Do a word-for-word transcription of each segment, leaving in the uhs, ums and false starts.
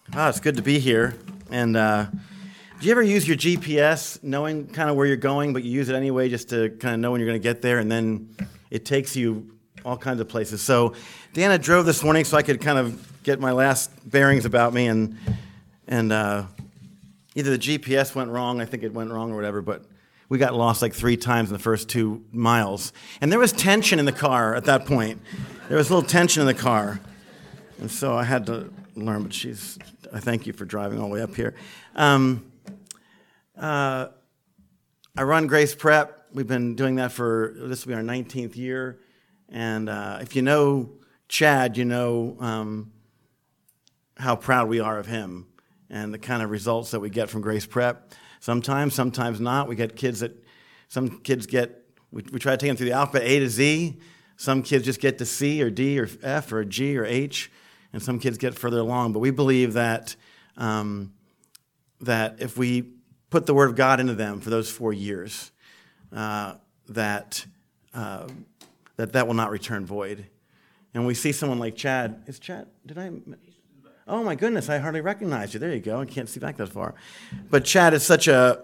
Ah, it's good to be here. And uh, do you ever use your G P S knowing kind of where you're going, but you use it anyway just to kind of know when you're going to get there, and then it takes you all kinds of places? So Dana drove this morning so I could kind of get my last bearings about me, and and uh, either the G P S went wrong, I think it went wrong or whatever, but we got lost like three times in the first two miles. And there was tension in the car at that point. There was a little tension in the car. And so I had to learn, but she's, I thank you for driving all the way up here. Um, uh, I run Grace Prep. We've been doing that for, this will be our nineteenth year. And uh, if you know Chad, you know um, how proud we are of him and the kind of results that we get from Grace Prep. Sometimes, sometimes not. We get kids that, some kids get, we, we try to take them through the alphabet A to Z. Some kids just get to C or D or F or G or H. And some kids get further along. But we believe that um, that if we put the Word of God into them for those four years, uh, that uh, that that will not return void. And we see someone like Chad. Is Chad? Did I? Oh my goodness! I hardly recognized you. There you go. I can't see back that far. But Chad is such a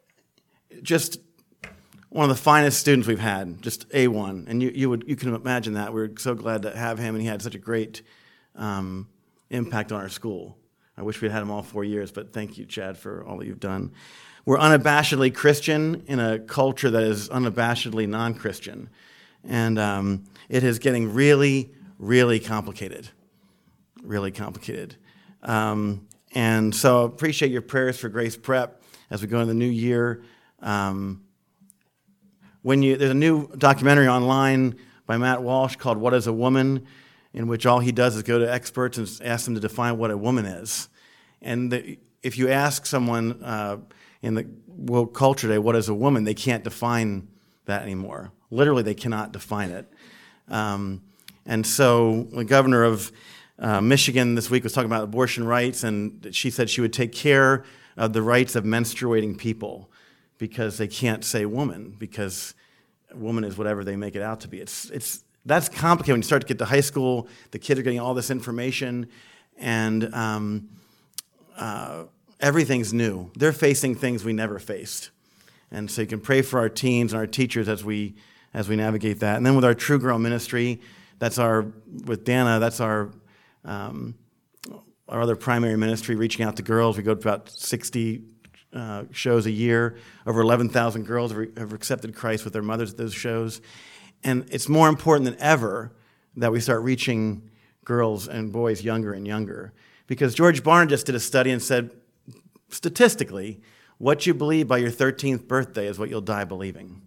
just one of the finest students we've had. Just A one. And you you would you can imagine that. We're so glad to have him, and he had such a great Um, impact on our school. I wish we'd had him all four years, but thank you, Chad, for all that you've done. We're unabashedly Christian in a culture that is unabashedly non-Christian. And um, it is getting really, really complicated. Really complicated. Um, and so I appreciate your prayers for Grace Prep as we go into the new year. Um, when you There's a new documentary online by Matt Walsh called What is a Woman?, in which all he does is go to experts and ask them to define what a woman is. And the, if you ask someone uh, in the world culture today, what is a woman, they can't define that anymore. Literally, they cannot define it. Um, and so the governor of uh, Michigan this week was talking about abortion rights, and she said she would take care of the rights of menstruating people because they can't say woman, because a woman is whatever they make it out to be. It's it's That's complicated when you start to get to high school. The kids are getting all this information, and um, uh, everything's new. They're facing things we never faced. And so you can pray for our teens and our teachers as we as we navigate that. And then with our True Girl ministry, that's our, with Dana, that's our um, our other primary ministry, reaching out to girls. We go to about sixty uh, shows a year. Over eleven thousand girls have accepted Christ with their mothers at those shows. And it's more important than ever that we start reaching girls and boys younger and younger. Because George Barna just did a study and said, statistically, what you believe by your thirteenth birthday is what you'll die believing.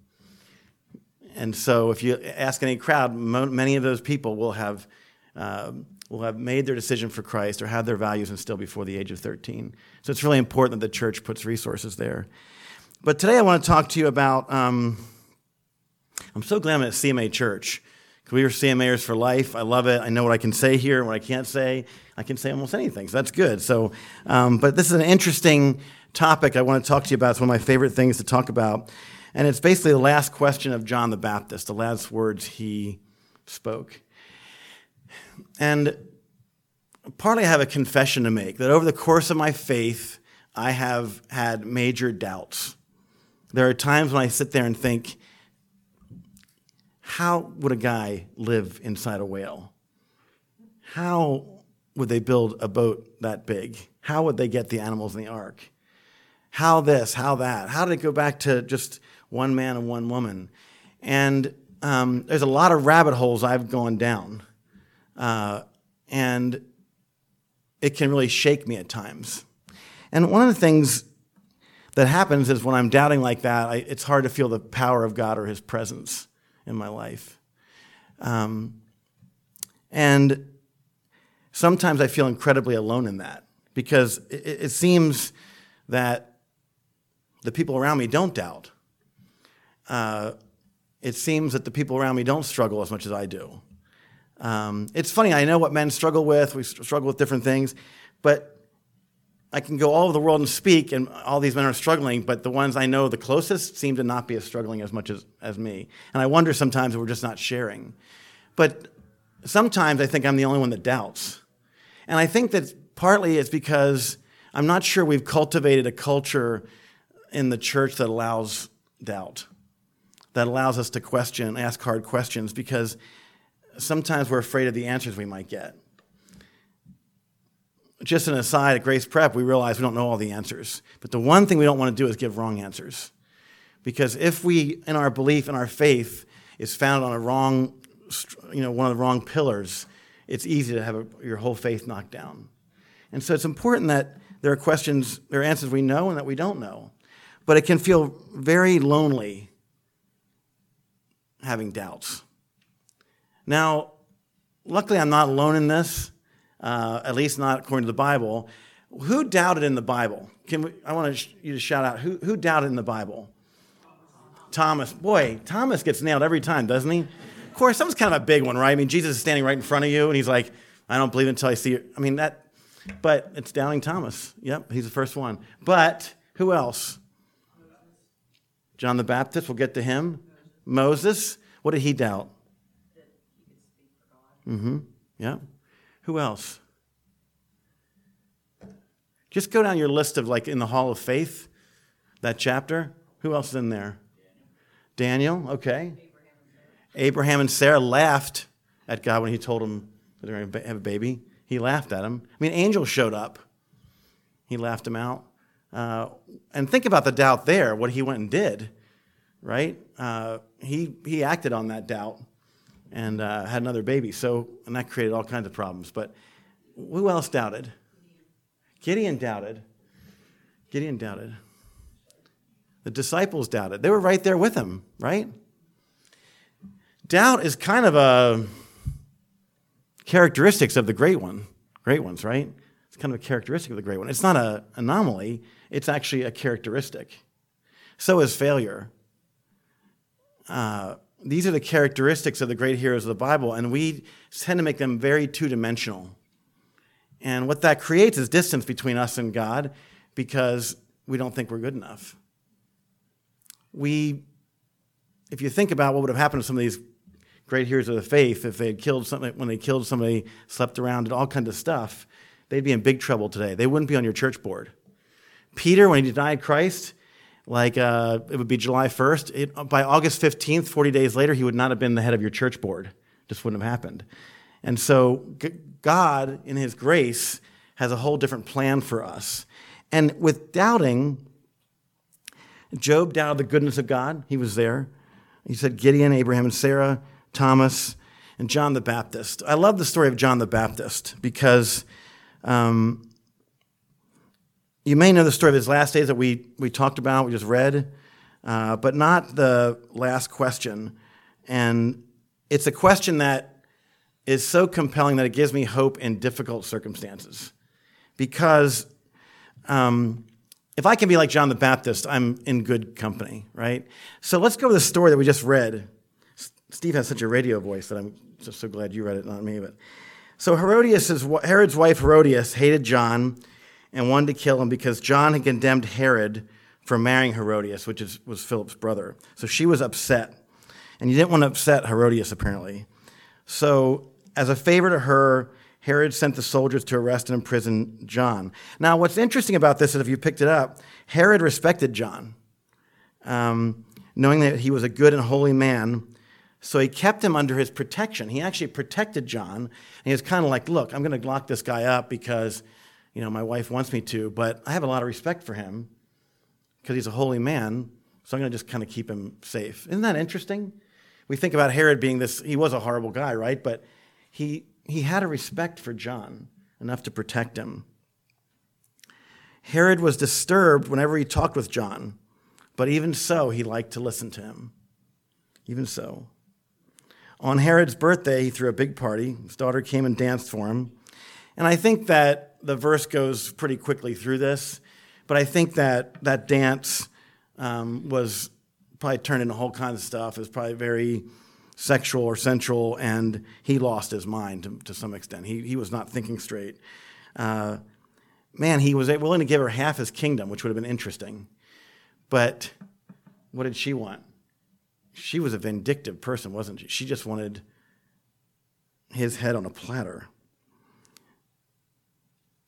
And so if you ask any crowd, many of those people will have uh, will have made their decision for Christ or have their values instilled before the age of thirteen. So it's really important that the church puts resources there. But today I want to talk to you about... Um, I'm so glad I'm at C M A Church, because we are C M Ers for life. I love it. I know what I can say here and what I can't say. I can say almost anything, so that's good. So, um, but this is an interesting topic I want to talk to you about. It's one of my favorite things to talk about, and it's basically the last question of John the Baptist, the last words he spoke. And partly I have a confession to make, that over the course of my faith, I have had major doubts. There are times when I sit there and think, how would a guy live inside a whale? How would they build a boat that big? How would they get the animals in the ark? How this, how that? How did it go back to just one man and one woman? And um, there's a lot of rabbit holes I've gone down. Uh, and it can really shake me at times. And one of the things that happens is when I'm doubting like that, I, it's hard to feel the power of God or his presence in my life. Um, and sometimes I feel incredibly alone in that, because it, it seems that the people around me don't doubt. Uh, it seems that the people around me don't struggle as much as I do. Um, it's funny, I know what men struggle with. We struggle with different things, but I can go all over the world and speak, and all these men are struggling, but the ones I know the closest seem to not be as struggling as much as, as me. And I wonder sometimes if we're just not sharing. But sometimes I think I'm the only one that doubts. And I think that Partly it's because I'm not sure we've cultivated a culture in the church that allows doubt, that allows us to question, ask hard questions, because sometimes we're afraid of the answers we might get. Just an aside, at Grace Prep, we realize we don't know all the answers. But the one thing we don't want to do is give wrong answers. Because if we, in our belief, in our faith, is founded on a wrong, you know, one of the wrong pillars, it's easy to have a, your whole faith knocked down. And so it's important that there are questions, there are answers we know and that we don't know. But it can feel very lonely having doubts. Now, luckily I'm not alone in this. Uh, at least not according to the Bible. Who doubted in the Bible? Can we, I want sh- you to shout out. Who, who doubted in the Bible? Thomas. Boy, Thomas gets nailed every time, doesn't he? Of course, that was kind of a big one, right? I mean, Jesus is standing right in front of you, and he's like, I don't believe it until I see it. I mean, that, but it's doubting Thomas. Yep, he's the first one. But who else? John the Baptist, we'll get to him. Moses, what did he doubt? Mm-hmm, yeah. Who else? Just go down your list of, like, in the Hall of Faith, that chapter. Who else is in there? Daniel, Daniel okay. Abraham and, Abraham and Sarah laughed at God when he told them that they're going to have a baby. He laughed at him. I mean, angels showed up. He laughed him out. Uh, and think about the doubt there, what he went and did, right? Uh, he he acted on that doubt. And uh, had another baby. So, and that created all kinds of problems. But who else doubted? Gideon doubted. Gideon doubted. The disciples doubted. They were right there with him, right? Doubt is kind of a characteristics of the great one, great ones, right? It's kind of a characteristic of the great one. It's not an anomaly. It's actually a characteristic. So is failure. Uh, These are the characteristics of the great heroes of the Bible, and we tend to make them very two-dimensional. And what that creates is distance between us and God because we don't think we're good enough. We, if you think about what would have happened to some of these great heroes of the faith if they had killed somebody, when they killed somebody, slept around, did all kinds of stuff, they'd be in big trouble today. They wouldn't be on your church board. Peter, when he denied Christ, like uh, it would be July first. It, by August fifteenth, forty days later, he would not have been the head of your church board. Just wouldn't have happened. And so g- God, in his grace, has a whole different plan for us. And with doubting, Job doubted the goodness of God. He was there. He said Gideon, Abraham and Sarah, Thomas, and John the Baptist. I love the story of John the Baptist because um, you may know the story of his last days that we, we talked about, we just read, uh, but not the last question. And it's a question that is so compelling that it gives me hope in difficult circumstances. Because um, if I can be like John the Baptist, I'm in good company, right? So let's go to the story that we just read. Steve has such a radio voice that I'm just so glad you read it, not me. But so Herodias, Herod's wife Herodias hated John and wanted to kill him because John had condemned Herod for marrying Herodias, which is, was Philip's brother. So she was upset. And you didn't want to upset Herodias, apparently. So as a favor to her, Herod sent the soldiers to arrest and imprison John. Now, what's interesting about this is if you picked it up, Herod respected John, um, knowing that he was a good and holy man. So he kept him under his protection. He actually protected John. And he was kind of like, look, I'm going to lock this guy up because, you know, my wife wants me to, but I have a lot of respect for him because he's a holy man. So I'm going to just kind of keep him safe. Isn't that interesting? We think about Herod being this, he was a horrible guy, right? But he he had a respect for John, enough to protect him. Herod was disturbed whenever he talked with John, but even so, he liked to listen to him. Even so. On Herod's birthday, he threw a big party. His daughter came and danced for him. And I think that the verse goes pretty quickly through this, but I think that that dance um, was probably turned into whole kinds of stuff. It was probably very sexual or sensual, and he lost his mind to, to some extent. He he was not thinking straight. Uh, man, he was willing to give her half his kingdom, which would have been interesting. But what did she want? She was a vindictive person, wasn't she? She just wanted his head on a platter.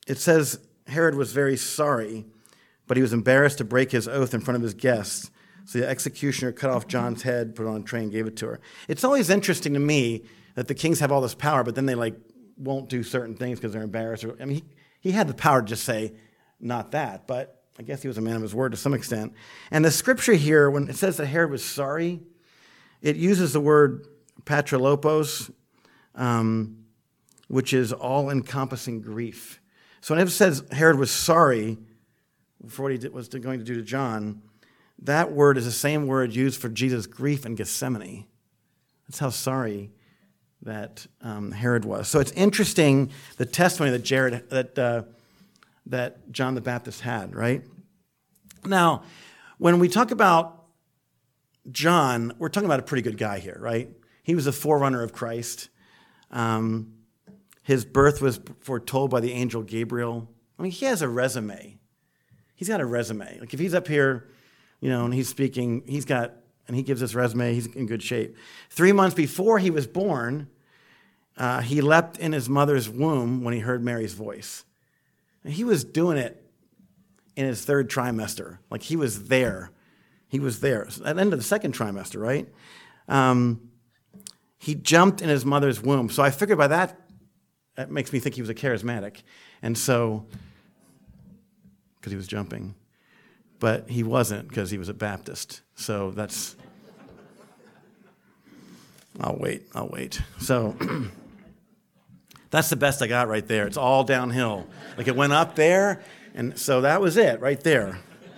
it says Herod was very sorry, but he was embarrassed to break his oath in front of his guests. So the executioner cut off John's head, put it on a tray, and gave it to her. It's always interesting to me that the kings have all this power, but then they like won't do certain things because they're embarrassed. I mean, he, he had the power to just say, not that, but I guess he was a man of his word to some extent. And the scripture here, when it says that Herod was sorry, it uses the word patrolopos, um, which is all-encompassing grief. So when it says Herod was sorry for what he did, was going to do to John, that word is the same word used for Jesus' grief in Gethsemane. That's how sorry that um, Herod was. So it's interesting the testimony that Jared that uh, that John the Baptist had, right? Now, when we talk about John, we're talking about a pretty good guy here, right? He was a forerunner of Christ. Um, his birth was foretold by the angel Gabriel. I mean, he has a resume. He's got a resume. Like if he's up here, you know, and he's speaking, he's got, and he gives this resume, he's in good shape. Three months before he was born, uh, he leapt in his mother's womb when he heard Mary's voice. And he was doing it in his third trimester. Like he was there. He was there. So at the end of the second trimester, right? Um, he jumped in his mother's womb. So I figured by that, that makes me think he was a charismatic. And so, because he was jumping. But he wasn't because he was a Baptist. So that's, I'll wait, I'll wait. So that's the best I got right there. It's all downhill. Like it went up there, and so that was it right there.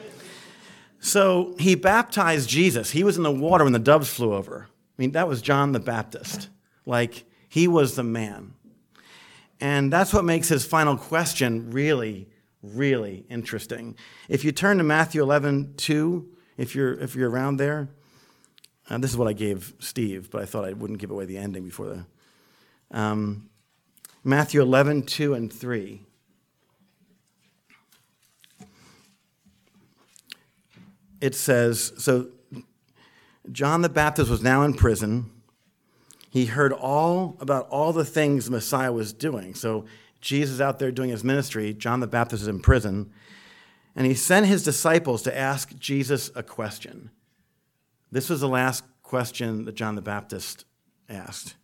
So he baptized Jesus. He was in the water when the doves flew over. I mean, that was John the Baptist. Like, he was the man. And that's what makes his final question really really interesting. If you turn to Matthew eleven two, if you're if you're around there, uh, this is what I gave Steve, but I thought I wouldn't give away the ending before the um, Matthew eleven two and three. It says, so John the Baptist was now in prison. He heard all about all the things the Messiah was doing. So Jesus is out there doing his ministry. John the Baptist is in prison. And he sent his disciples to ask Jesus a question. This was the last question that John the Baptist asked.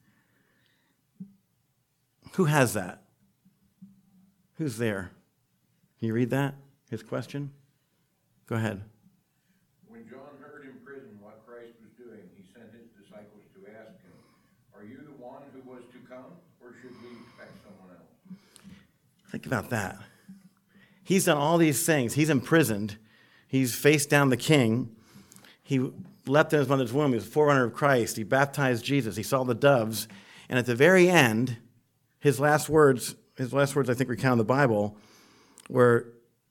Who has that? Who's there? Can you read that? His question? Go ahead. When John heard in prison what Christ was doing, he sent his disciples to ask him, "Are you the one who was to come, or should we expect someone else?" Think about that. He's done all these things. He's imprisoned. He's faced down the king. He leapt in his mother's womb. He was a forerunner of Christ. He baptized Jesus. He saw the doves. And at the very end, his last words, his last words I think recount in the Bible, were,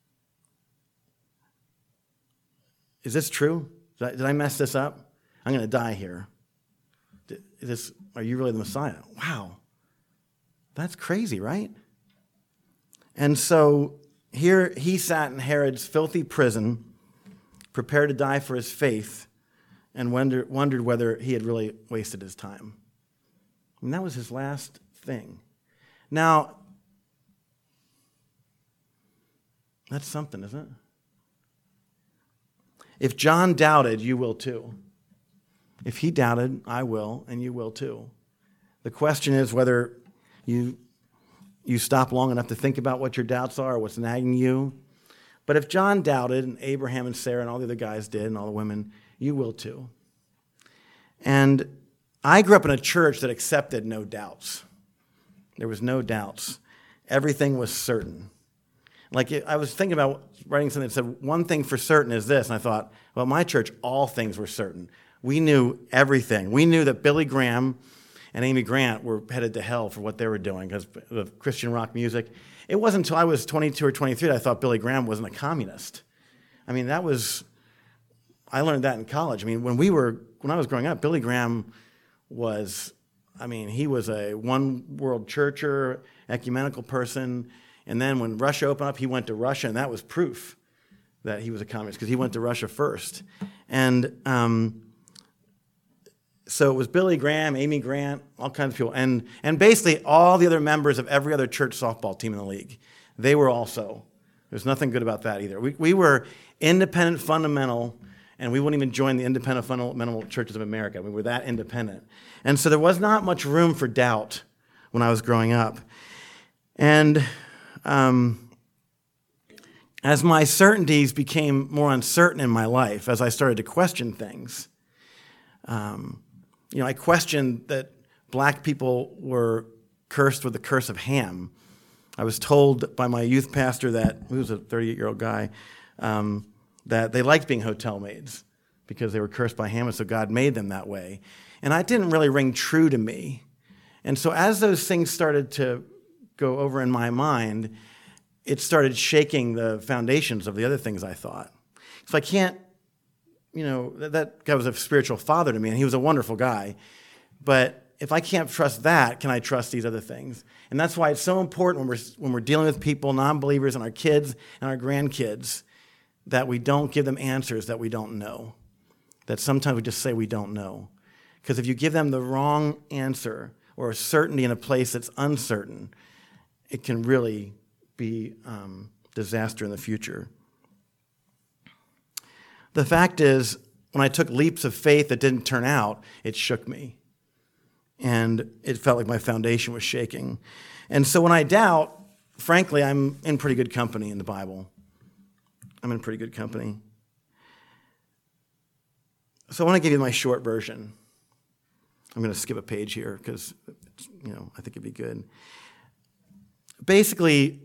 is this true? Did I, did I mess this up? I'm going to die here. Did, is this, are you really the Messiah? Wow. That's crazy, right? And so here he sat in Herod's filthy prison, prepared to die for his faith, and wonder, wondered whether he had really wasted his time. And that was his last thing. Now, that's something, isn't it? If John doubted, you will too. If he doubted, I will, and you will too. The question is whether you you stop long enough to think about what your doubts are, what's nagging you. But if John doubted, and Abraham and Sarah and all the other guys did, and all the women, you will too. And I grew up in a church that accepted no doubts. There was no doubts. Everything was certain. Like, I was thinking about writing something that said, one thing for certain is this, and I thought, well, at my church, all things were certain. We knew everything. We knew that Billy Graham and Amy Grant were headed to hell for what they were doing because of Christian rock music. It wasn't until I was twenty-two or twenty-three that I thought Billy Graham wasn't a communist. I mean, that was, I learned that in college. I mean, when we were, when I was growing up, Billy Graham was, I mean, he was a one-world churcher, ecumenical person. And then when Russia opened up, he went to Russia, and that was proof that he was a communist because he went to Russia first. And um, so it was Billy Graham, Amy Grant, all kinds of people, and and basically all the other members of every other church softball team in the league. they were also. There's nothing good about that either. We, we were independent fundamental, and we wouldn't even join the independent fundamental churches of America. We were that independent. And so there was not much room for doubt when I was growing up. And um, as my certainties became more uncertain in my life, as I started to question things, um, you know, I questioned that black people were cursed with the curse of Ham. I was told by my youth pastor that, he was a thirty-eight-year-old guy, um, that they liked being hotel maids because they were cursed by Ham, and so God made them that way. And that didn't really ring true to me. And so as those things started to go over in my mind, it started shaking the foundations of the other things I thought. So I can't, you know, that, that guy was a spiritual father to me, and he was a wonderful guy. But if I can't trust that, can I trust these other things? And that's why it's so important when we're, when we're dealing with people, non-believers, and our kids and our grandkids, that we don't give them answers that we don't know. That sometimes we just say we don't know. Because if you give them the wrong answer or a certainty in a place that's uncertain, it can really be um, disaster in the future. The fact is, when I took leaps of faith that didn't turn out, it shook me. And it felt like my foundation was shaking. And so when I doubt, frankly, I'm in pretty good company in the Bible. I'm in pretty good company. So I want to give you my short version. I'm going to skip a page here because, you know, I think it'd be good. Basically,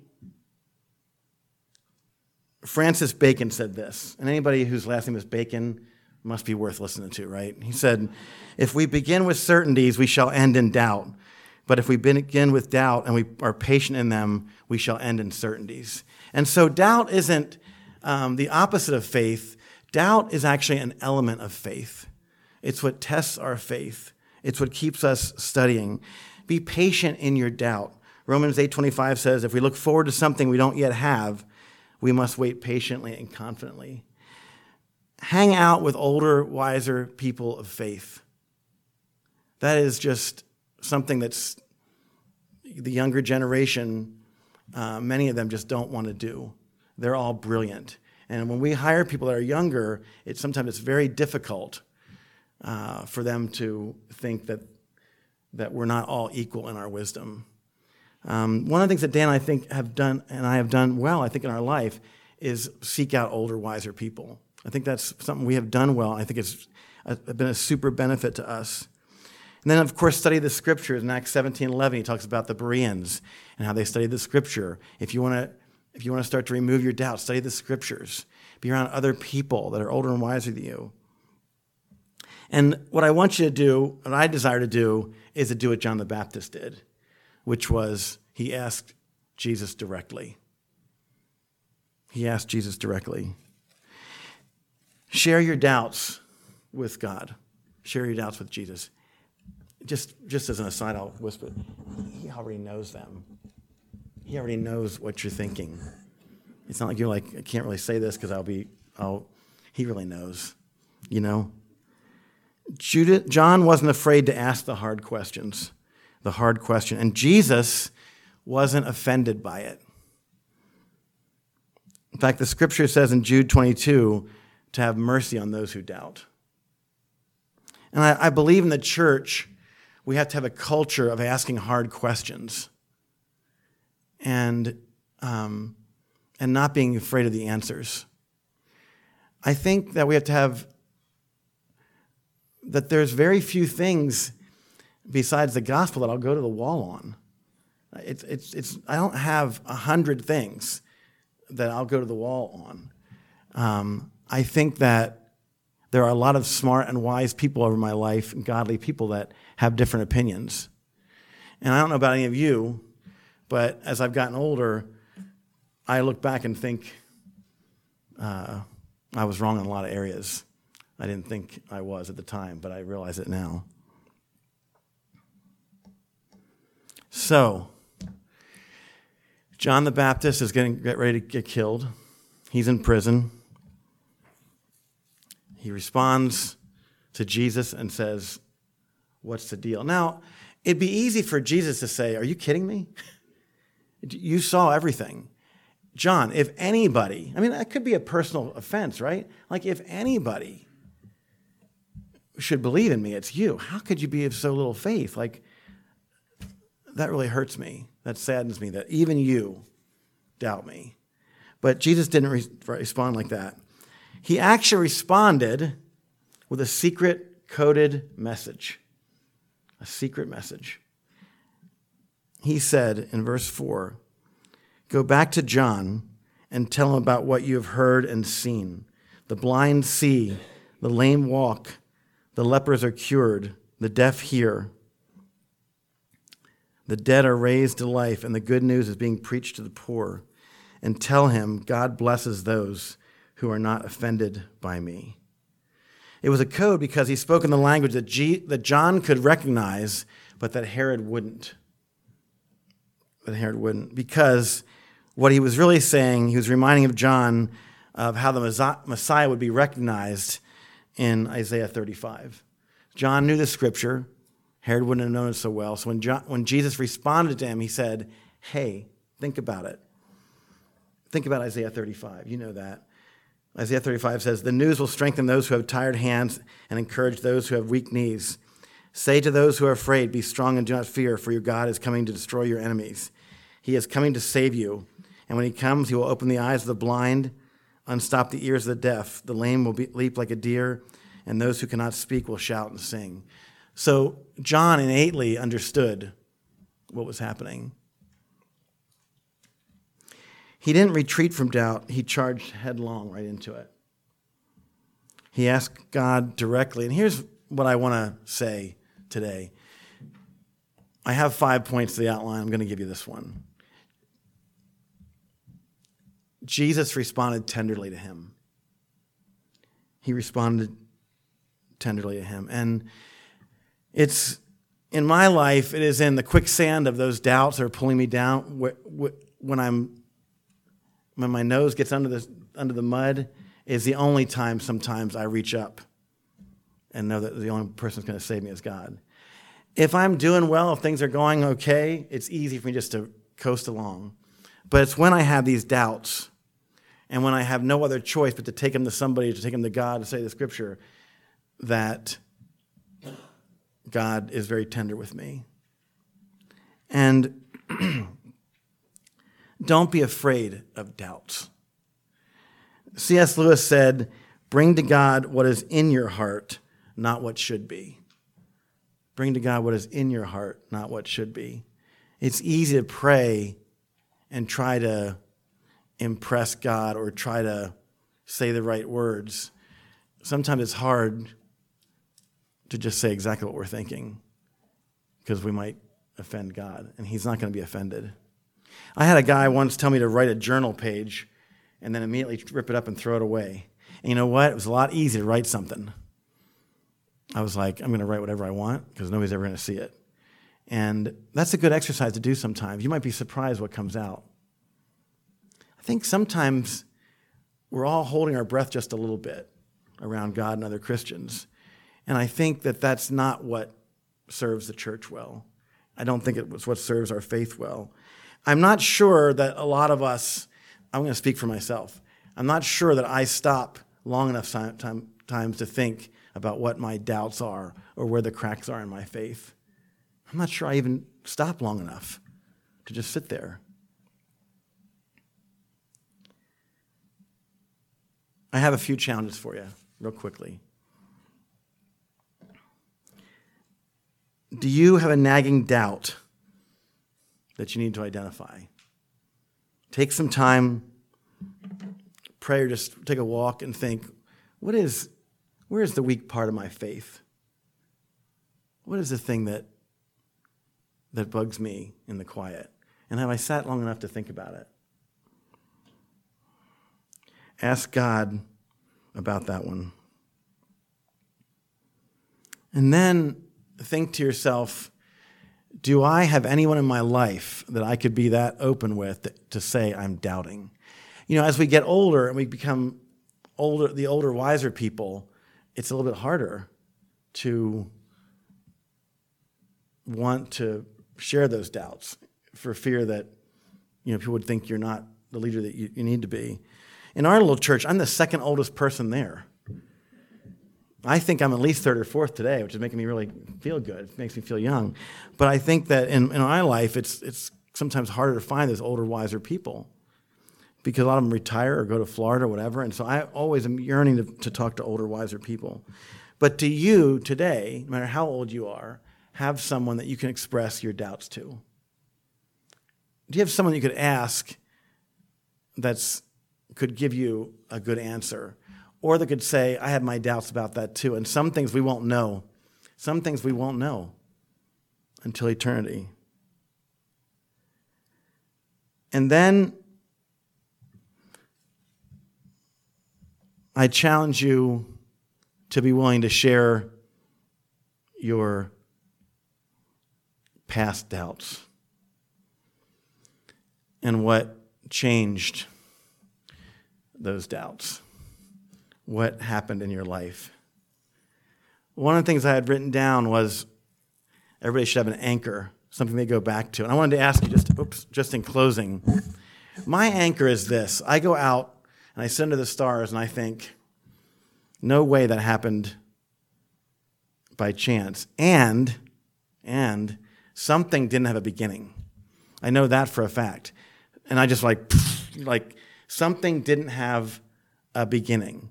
Francis Bacon said this, and anybody whose last name is Bacon must be worth listening to, right? He said, if we begin with certainties, we shall end in doubt. But if we begin with doubt and we are patient in them, we shall end in certainties. And so doubt isn't um, the opposite of faith. Doubt is actually an element of faith. It's what tests our faith. It's what keeps us studying. Be patient in your doubt. Romans eight twenty-five says, if we look forward to something we don't yet have, we must wait patiently and confidently. Hang out with older, wiser people of faith. That is just something that's the younger generation, uh, many of them just don't want to do. They're all brilliant. And when we hire people that are younger, it sometimes it's very difficult uh, for them to think that that we're not all equal in our wisdom. Um, one of the things that Dan and I think have done, and I have done well, I think in our life, is seek out older, wiser people. I think that's something we have done well. I think it's a, been a super benefit to us. And then, of course, study the scriptures. In Acts seventeen eleven, he talks about the Bereans and how they studied the scripture. If you want to if you want to start to remove your doubts, study the scriptures. Be around other people that are older and wiser than you. And what I want you to do, what I desire to do, is to do what John the Baptist did, which was he asked Jesus directly. He asked Jesus directly. Share your doubts with God. Share your doubts with Jesus. Just, just as an aside, I'll whisper, he already knows them. He already knows what you're thinking. It's not like you're like, I can't really say this because I'll be, I'll, he really knows, you know? Judah, John wasn't afraid to ask the hard questions, the hard question. And Jesus wasn't offended by it. In fact, the scripture says in Jude twenty-two to have mercy on those who doubt. And I, I believe in the church, we have to have a culture of asking hard questions and, um, and not being afraid of the answers. I think that we have to have, that there's very few things besides the gospel that I'll go to the wall on. It's, it's, it's, I don't have a hundred things that I'll go to the wall on. Um, I think that there are a lot of smart and wise people over my life, and godly people that have different opinions. And I don't know about any of you, but as I've gotten older, I look back and think uh, I was wrong in a lot of areas. I didn't think I was at the time, but I realize it now. So, John the Baptist is getting get ready to get killed. He's in prison. He responds to Jesus and says, what's the deal? Now, it'd be easy for Jesus to say, are you kidding me? You saw everything. John, if anybody, I mean, that could be a personal offense, right? Like, if anybody should believe in me, it's you. How could you be of so little faith? Like, that really hurts me. That saddens me that even you doubt me. But Jesus didn't re- respond like that. He actually responded with a secret coded message. A secret message. He said in verse four, "Go back to John and tell him about what you have heard and seen. The blind see, the lame walk, the lepers are cured, the deaf hear. The dead are raised to life, and the good news is being preached to the poor. And tell him God blesses those who are not offended by me." It was a code because he spoke in the language that, G- that John could recognize, but that Herod wouldn't. That Herod wouldn't. Because what he was really saying, he was reminding of John of how the Messiah would be recognized in Isaiah thirty-five. John knew the scripture. Herod wouldn't have known it so well. So when, John, when Jesus responded to him, he said, hey, think about it. Think about Isaiah thirty-five. You know that. Isaiah thirty-five says, "The news will strengthen those who have tired hands and encourage those who have weak knees. Say to those who are afraid, be strong and do not fear, for your God is coming to destroy your enemies. He is coming to save you. And when he comes, he will open the eyes of the blind, unstop the ears of the deaf. The lame will be, leap like a deer, and those who cannot speak will shout and sing." So John innately understood what was happening. He didn't retreat from doubt. He charged headlong right into it. He asked God directly. And here's what I want to say today. I have five points to the outline. I'm going to give you this one. Jesus responded tenderly to him. He responded tenderly to him. And it's, in my life, it is in the quicksand of those doubts that are pulling me down. When I'm, when my nose gets under the, under the mud, is the only time sometimes I reach up and know that the only person who's going to save me is God. If I'm doing well, if things are going okay, it's easy for me just to coast along. But it's when I have these doubts and when I have no other choice but to take them to somebody, to take them to God, to say the scripture, that God is very tender with me. And don't be afraid of doubts. C S Lewis said, "Bring to God what is in your heart, not what should be." Bring to God what is in your heart, not what should be. It's easy to pray and try to impress God or try to say the right words. Sometimes it's hard to just say exactly what we're thinking because we might offend God, and he's not going to be offended. I had a guy once tell me to write a journal page and then immediately rip it up and throw it away. And you know what? It was a lot easier to write something. I was like, I'm going to write whatever I want because nobody's ever going to see it. And that's a good exercise to do sometimes. You might be surprised what comes out. I think sometimes we're all holding our breath just a little bit around God and other Christians. And I think that that's not what serves the church well. I don't think it was what serves our faith well. I'm not sure that a lot of us, I'm going to speak for myself, I'm not sure that I stop long enough time, time, times to think about what my doubts are or where the cracks are in my faith. I'm not sure I even stop long enough to just sit there. I have a few challenges for you, real quickly. Do you have a nagging doubt that you need to identify? Take some time, pray, or just take a walk and think, what is, where is the weak part of my faith? What is the thing that that bugs me in the quiet? And have I sat long enough to think about it? Ask God about that one. And then think to yourself, do I have anyone in my life that I could be that open with to say I'm doubting? You know, as we get older and we become older, the older, wiser people, it's a little bit harder to want to share those doubts for fear that, you know, people would think you're not the leader that you, you need to be. In our little church, I'm the second oldest person there. I think I'm at least third or fourth today, which is making me really feel good. It makes me feel young. But I think that in, in my life, it's it's sometimes harder to find those older, wiser people because a lot of them retire or go to Florida or whatever. And so I always am yearning to, to talk to older, wiser people. But do you today, no matter how old you are, have someone that you can express your doubts to? Do you have someone you could ask that's could give you a good answer? Or that could say, I have my doubts about that too. And some things we won't know. Some things we won't know until eternity. And then I challenge you to be willing to share your past doubts and what changed those doubts. What happened in your life. One of the things I had written down was everybody should have an anchor, something they go back to. And I wanted to ask you just, oops, just in closing, my anchor is this. I go out and I sit under the stars and I think, no way that happened by chance. And, and something didn't have a beginning. I know that for a fact. And I just like, like something didn't have a beginning.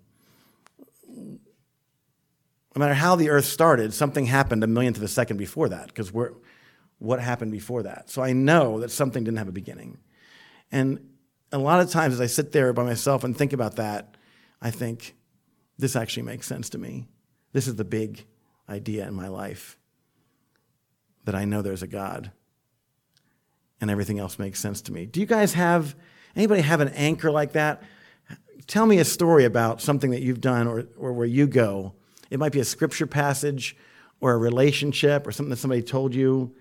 No matter how the earth started, something happened a millionth of a second before that, because we're what happened before that. So I know that something didn't have a beginning. And a lot of times as I sit there by myself and think about that, I think, this actually makes sense to me. This is the big idea in my life, that I know there's a God, and everything else makes sense to me. Do you guys have, anybody have an anchor like that? Tell me a story about something that you've done or, or where you go. It might be a scripture passage or a relationship or something that somebody told you.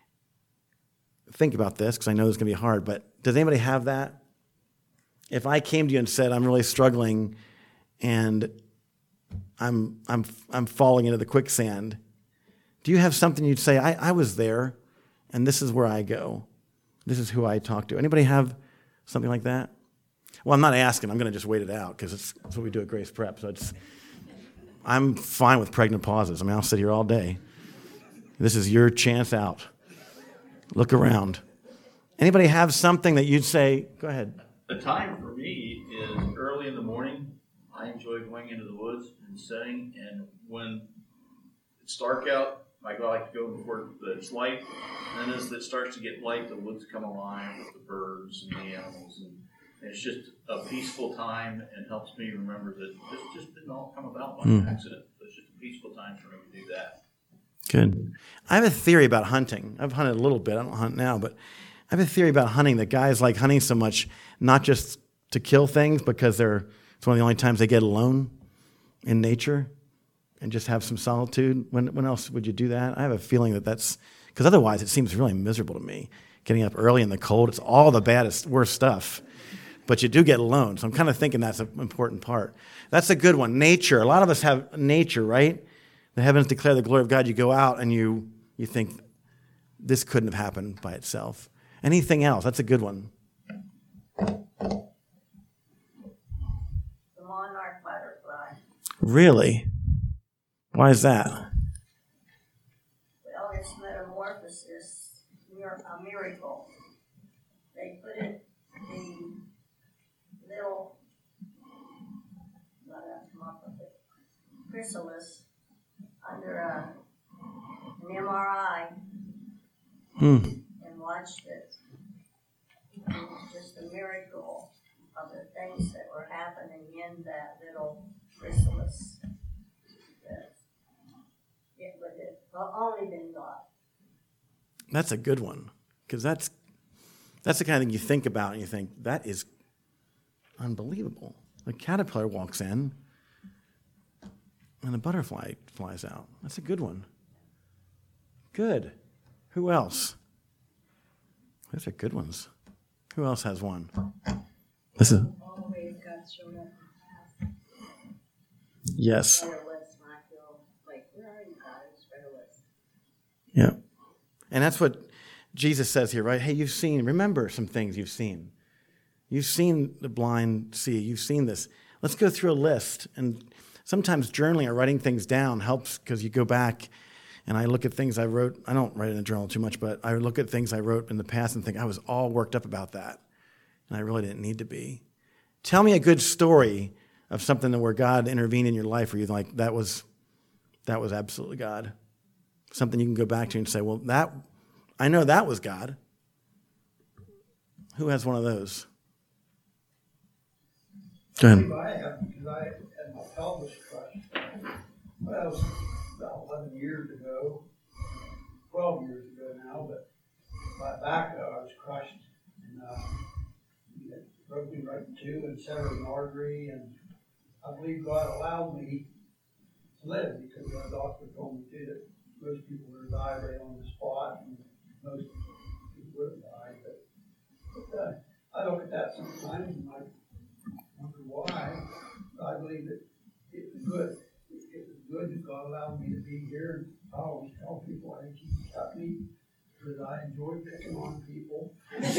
Think about this, because I know this is going to be hard, but does anybody have that? If I came to you and said, I'm really struggling and I'm I'm I'm falling into the quicksand, do you have something you'd say, I, I was there and this is where I go. This is who I talk to. Anybody have something like that? Well, I'm not asking. I'm going to just wait it out because it's, it's what we do at Grace Prep. So it's, I'm fine with pregnant pauses. I mean, I'll sit here all day. This is your chance out. Look around. Anybody have something that you'd say, go ahead. The time for me is early in the morning. I enjoy going into the woods and sitting. And when it's dark out, I like to go before it's light. And then as it starts to get light, the woods come alive with the birds and the animals. And it's just a peaceful time and helps me remember that this just didn't all come about by mm. accident. It's just a peaceful time for me to do that. Good. I have a theory about hunting. I've hunted a little bit. I don't hunt now, but I have a theory about hunting that guys like hunting so much, not just to kill things because they're it's one of the only times they get alone in nature and just have some solitude. When when else would you do that? I have a feeling that that's because otherwise it seems really miserable to me. Getting up early in the cold, it's all the baddest, worst stuff. But you do get alone, so I'm kind of thinking that's an important part. That's a good one. Nature. A lot of us have nature, right? The heavens declare the glory of God. You go out and you you think this couldn't have happened by itself. Anything else? That's a good one. The monarch butterfly. Really? Why is that? Well, its metamorphosis, a miracle. They put it in little, not a come up with it, chrysalis under a, an M R I hmm. and watched it. It was just a miracle of the things that were happening in that little chrysalis. That it would have only been God. That's a good one, because that's that's the kind of thing you think about and you think, that is unbelievable. A caterpillar walks in and a butterfly flies out. That's a good one. Good. Who else? Those are good ones. Who else has one? This is. Always God showed up in class. Yes. Rudderless, when I feel like, where are you guys? Rudderless. Yeah. And that's what Jesus says here, right? Hey, you've seen, remember some things you've seen. You've seen the blind see. You've seen this. Let's go through a list. And sometimes journaling or writing things down helps because you go back and I look at things I wrote. I don't write in a journal too much, but I look at things I wrote in the past and think I was all worked up about that. And I really didn't need to be. Tell me a good story of something where God intervened in your life where you're like, that was, that was absolutely God. Something you can go back to and say, well, that, I know that was God. Who has one of those? Go ahead. I have, because I had my pelvis crushed. Well, about eleven years ago, twelve years ago now, but my back, uh, I was crushed, and uh, it broke me right in two and severed an artery, and I believe God allowed me to live because the doctor told me to that most people would die right on the spot, and most people would have died. But, but uh, I look at that sometimes and I wonder why. I believe that it was good. It was good that God allowed me to be here. I always tell people I think He kept me because I enjoy picking on people.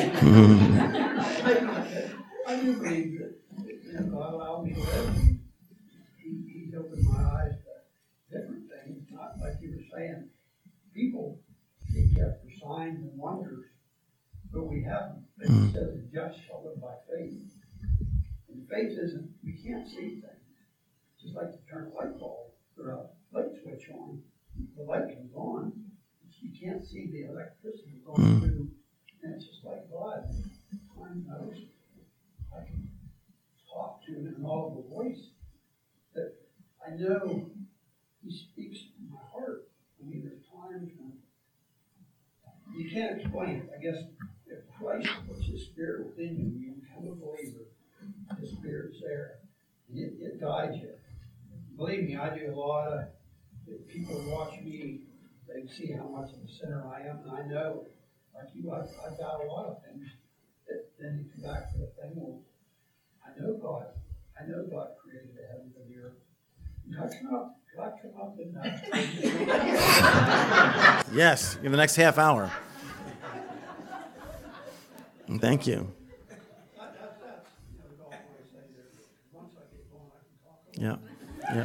I do believe that, you know, God allowed me to live. He, he's opened my eyes to different things, not like you were saying. People seek after signs and wonders, but we haven't. It says the just shall live by faith. And faith isn't, we can't see things. It's just like to turn a light bulb or a light switch on. The light comes on. You can't see the electricity going through. And it's just like God. Time knows. I can talk to Him in an audible voice. That I know He speaks to my heart. I mean, there's times when you can't explain it. I guess if Christ puts His Spirit within you, you become a believer. His Spirit's there. And it, it guides you. Believe me, I do a lot of, if people watch me, they see how much of a sinner I am, and I know, like you, I've, I've got a lot of things. That, then you come back to the thing, well, I know God. I know God created the heavens and the earth. Can I come up? Can I come up and uh, Yes, in the next half hour. Thank you. Yeah, yeah.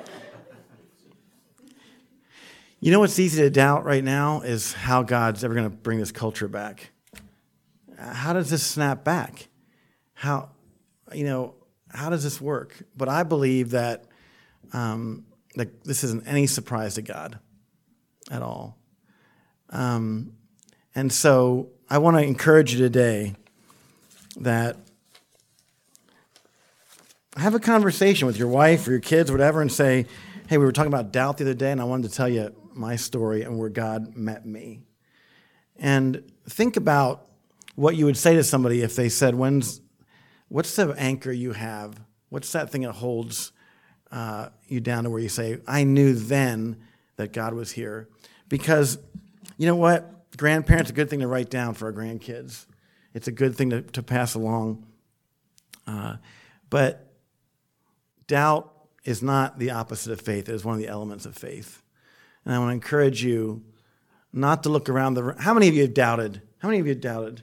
You know what's easy to doubt right now is how God's ever going to bring this culture back. How does this snap back? How, you know, how does this work? But I believe that um, that this isn't any surprise to God at all. Um, and so I want to encourage you today that have a conversation with your wife or your kids or whatever and say, hey, we were talking about doubt the other day and I wanted to tell you my story and where God met me. And think about what you would say to somebody if they said, "When's, what's the anchor you have? What's that thing that holds uh, you down to where you say, I knew then that God was here?" Because you know what? Grandparents, a good thing to write down for our grandkids. It's a good thing to, to pass along. Uh, but doubt is not the opposite of faith. It is one of the elements of faith. And I want to encourage you not to look around the room. How many of you have doubted? How many of you have doubted?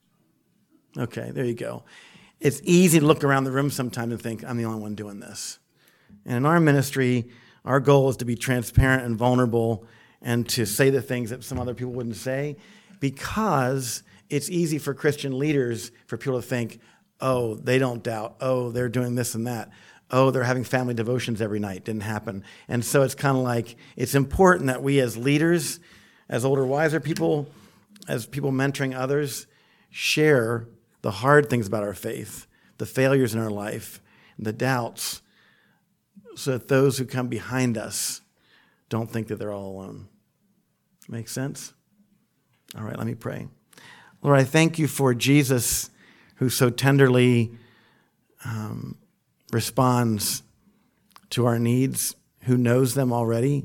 Okay, there you go. It's easy to look around the room sometimes and think, I'm the only one doing this. And in our ministry, our goal is to be transparent and vulnerable and to say the things that some other people wouldn't say, because it's easy for Christian leaders for people to think, oh, they don't doubt. Oh, they're doing this and that. Oh, they're having family devotions every night. Didn't happen. And so it's kind of like, it's important that we as leaders, as older, wiser people, as people mentoring others, share the hard things about our faith, the failures in our life, the doubts, so that those who come behind us don't think that they're all alone. Make sense? All right, let me pray. Lord, I thank you for Jesus, who so tenderly um, responds to our needs, who knows them already.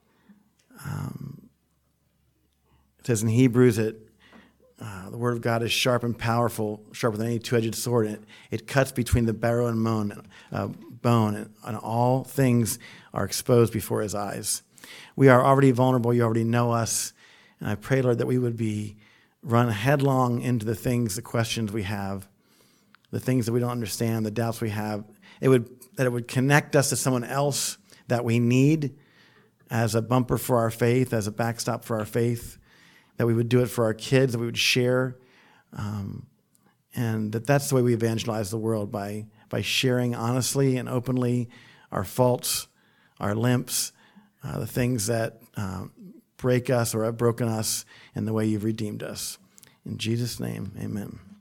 Um, it says in Hebrews that uh, the word of God is sharp and powerful, sharper than any two-edged sword, and it, it cuts between the marrow and bone, uh, bone, and, and all things are exposed before his eyes. We are already vulnerable. You already know us. And I pray, Lord, that we would be run headlong into the things, the questions we have, the things that we don't understand, the doubts we have. It would that it would connect us to someone else that we need as a bumper for our faith, as a backstop for our faith, that we would do it for our kids, that we would share, um, and that that's the way we evangelize the world, by by sharing honestly and openly our faults, our limps, uh, the things that um, break us or have broken us, and the way you've redeemed us. In Jesus' name, amen.